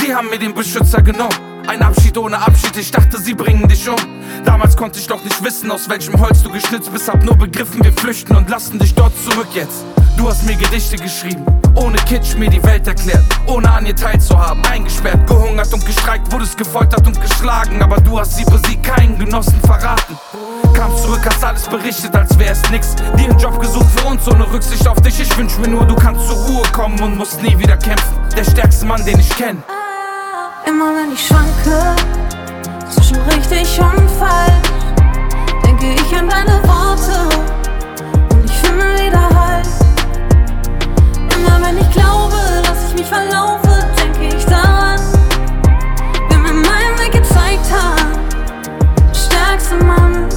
Sie haben mir den Beschützer genommen. Ein Abschied ohne Abschied, ich dachte, sie bringen dich um. Damals konnte ich doch nicht wissen, aus welchem Holz du geschnitzt bist. Hab nur begriffen, wir flüchten und lassen dich dort zurück jetzt. Du hast mir Gedichte geschrieben, ohne Kitsch mir die Welt erklärt, ohne an ihr teilzuhaben. Eingesperrt, gehungert und gestreikt, wurdest gefoltert und geschlagen. Aber du hast sie besiegt, keinen Genossen verraten. Kam zurück, hast alles berichtet, als wär es nix. Dir einen Job gesucht für uns, ohne Rücksicht auf dich. Ich wünsch mir nur, du kannst zur Ruhe kommen und musst nie wieder kämpfen. Der stärkste Mann, den ich kenn. Immer wenn ich schwanke zwischen richtig und falsch, denke ich an deine Worte und ich finde wieder Halt. Immer wenn ich glaube, dass ich mich verlaufe, denke ich daran, wer mir meinen Weg gezeigt hat. Stärkste Mann,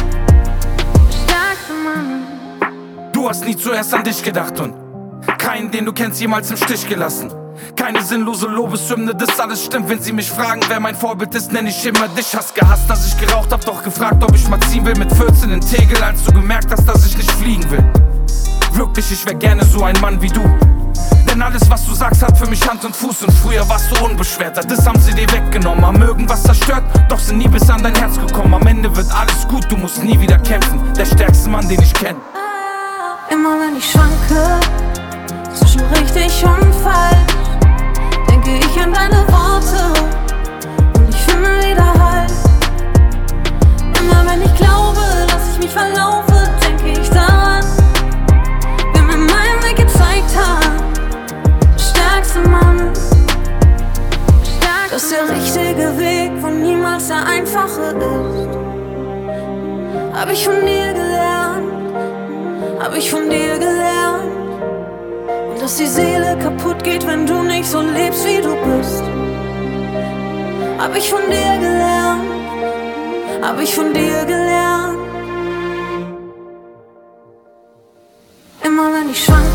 stärkste Mann. Du hast nie zuerst an dich gedacht und keinen, den du kennst, jemals im Stich gelassen. Keine sinnlose Lobeshymne, das alles stimmt. Wenn sie mich fragen, wer mein Vorbild ist, nenn ich immer dich. Hast gehasst, dass ich geraucht hab, doch gefragt, ob ich mal ziehen will. Mit 14 in Tegel, als du gemerkt hast, dass ich nicht fliegen will. Wirklich, ich wär gerne so ein Mann wie du. Denn alles, was du sagst, hat für mich Hand und Fuß. Und früher warst du unbeschwerter, das haben sie dir weggenommen. Haben irgendwas zerstört, doch sind nie bis an dein Herz gekommen. Am Ende wird alles gut, du musst nie wieder kämpfen. Der stärkste Mann, den ich kenn. Immer wenn ich schwanke zwischen richtig und falsch, denke ich an deine Worte und ich finde wieder Halt. Immer wenn ich glaube, dass ich mich verlaufe, denke ich daran, wer mir meinen Weg gezeigt hat. Stärkste Mann, das ist der richtige Weg, wo niemals der einfache ist. Hab ich von dir gelernt, hab ich von dir gelernt. Und dass die Seele kaputt geht, wenn du nicht so lebst, wie du bist. Hab ich von dir gelernt, hab ich von dir gelernt. Immer wenn ich schwanke